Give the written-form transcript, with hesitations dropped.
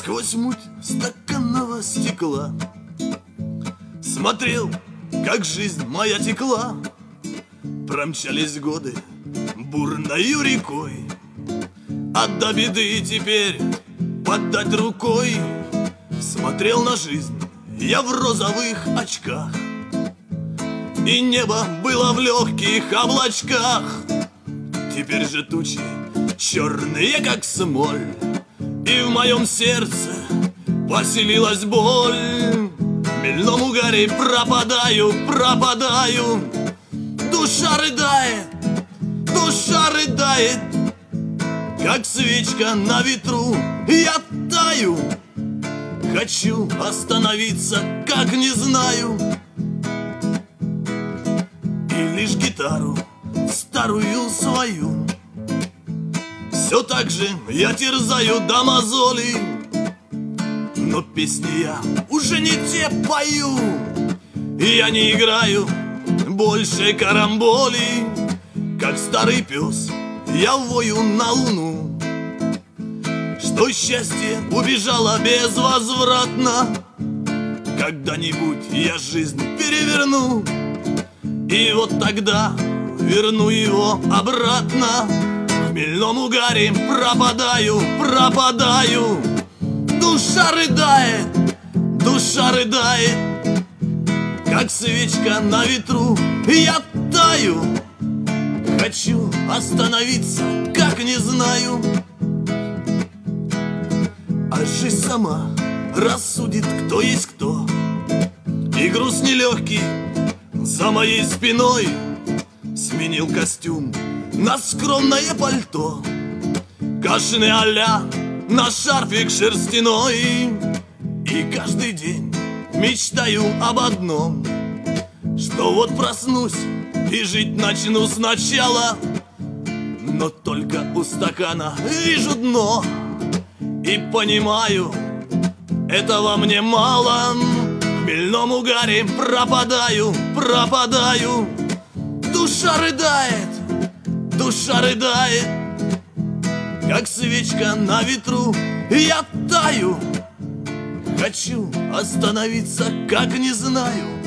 Сквозь муть стаканного стекла смотрел, как жизнь моя текла. Промчались годы бурною рекой, а до беды теперь подать рукой. Смотрел на жизнь я в розовых очках, и небо было в легких облачках. Теперь же тучи черные, как смоль, и в моем сердце поселилась боль. В хмельном угаре пропадаю, пропадаю. Душа рыдает, как свечка на ветру. Я таю, хочу остановиться, как не знаю. И лишь гитару старую свою все так же я терзаю до мозолей. Но песни я уже не те пою, и я не играю больше карамболей. Как старый пес я вою на луну, что счастье убежало безвозвратно. Когда-нибудь я жизнь переверну, и вот тогда верну его обратно. В хмельном угаре пропадаю, пропадаю. Душа рыдает, как свечка на ветру. Я таю, хочу остановиться, как не знаю. А жизнь сама рассудит, кто есть кто. И груз нелегкий за моей спиной сменил костюм на скромное пальто, кашне а-ля на шарфик шерстяной. И каждый день мечтаю об одном, что вот проснусь и жить начну сначала. Но только у стакана вижу дно и понимаю, этого мне мало. В хмельном угаре пропадаю, пропадаю. Душа рыдает, как свечка на ветру. Я таю, хочу остановиться, как не знаю.